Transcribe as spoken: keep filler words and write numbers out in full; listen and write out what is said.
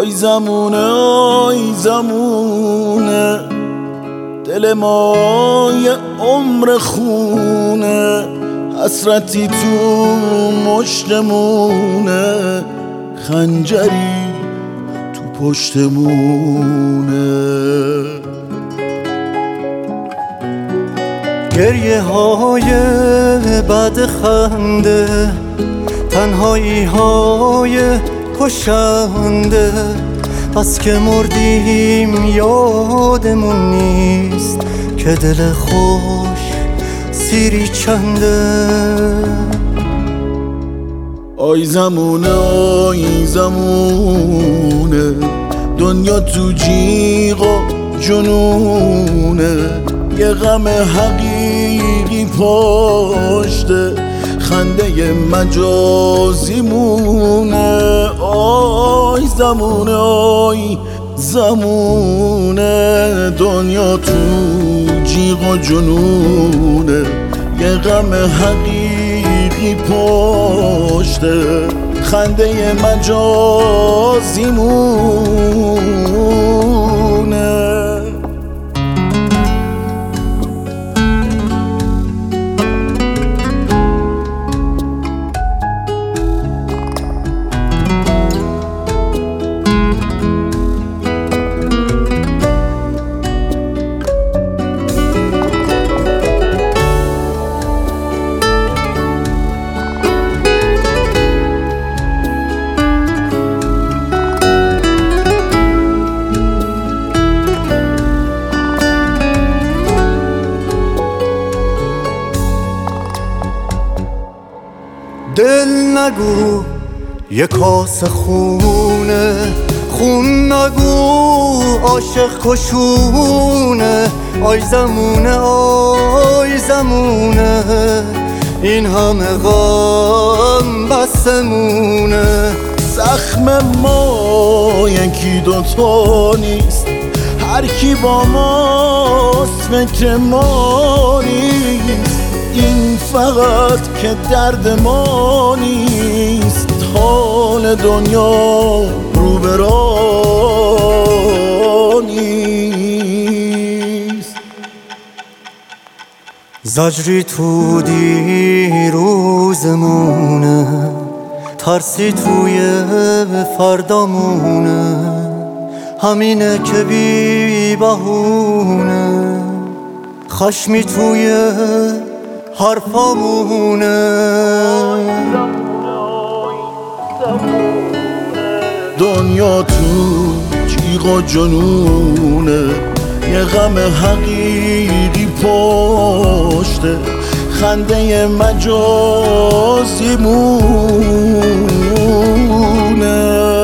آی زمونه آی زمونه دل ما یه عمر خونه، حسرتی تو مشتمونه، خنجری تو پشتمونه. گریه های بد خنده، تنهایی های کشنده، بس که مردیم یادمون نیست که دل خوش سیری چنده. آی زمونه آی زمونه دنیا تو جیغ و جنونه، یه غم حقیقی پشته، خنده مجازی مونه. آی زمونه آی زمونه دنیا تو جیغ و جنونه، یه غم حقیقی پشته، خنده مجازی مونه. دل نگو یه کاسه خونه، خون نگو عاشق کشونه. آی زمونه آی زمونه این همه غم بسمونه. زخم ما یکی دوتا نیست، هر کی با ماست فکر ما نیست. این فقط که درد ما نیست، حال دنیا رو به راه نیست. زجری تو دیروزمونه، ترسی توی فردامونه، همینه که بی بهونه، خشمی توی حرفامونه. دنیا تو جیغ و جنونه، یه غم حقیقی پشته، خنده مجازی مونه.